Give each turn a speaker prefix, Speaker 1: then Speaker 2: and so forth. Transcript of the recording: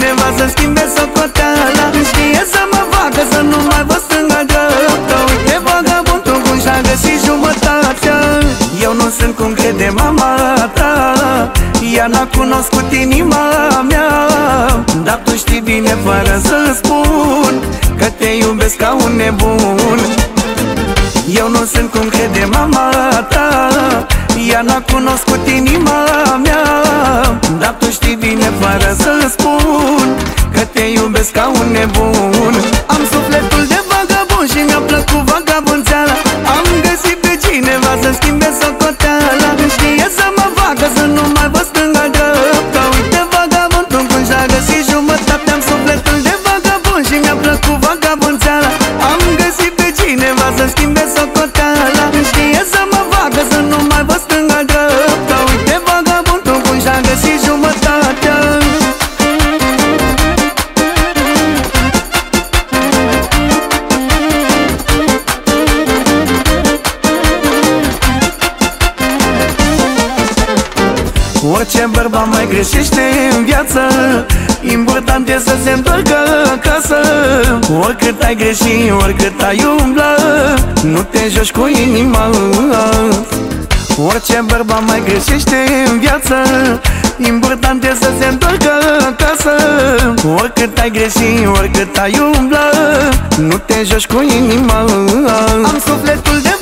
Speaker 1: cineva să schimbe socoteala. Știe să mă facă să nu mai văd stânga-dreapta. Uite vagabondul cum și-a găsit jumătatea. Eu nu sunt cum crede mama ta, ea n-a cunoscut inima mea. Dar tu știi bine fără să spun că te iubesc ca un nebun. Eu nu sunt cum crede mama ta, ea n-a cunoscut inima mea. Dar tu știi bine fără să spun că te iubesc ca un nebun. Am sufletul de vagabond și mi-a plăcut vagabonțeala. Am găsit pe cineva să schimbe socoteala. Știe să mă facă să nu mai văd stânga-dreapta. Uite vagabondul cum și-a găsit jumătate. Am sufletul de vagabond și mi-a plăcut vagabonțeala. Am găsit pe cineva să schimbe socoteala. Știe să mă facă să nu mai văd stânga-dreapta. Uite vagabondul cum și-a găsit jumătatea. Orice bărbat mai greșește în viață, important e să se întoarcă acasă. Oricât ai greșit, oricât ai umbla, nu te joci cu inima. Orice bărbat mai greșește în viață, important e să se întoarcă acasă. Oricât ai greșit, oricât ai umbla, nu te joci cu inima. Am sufletul de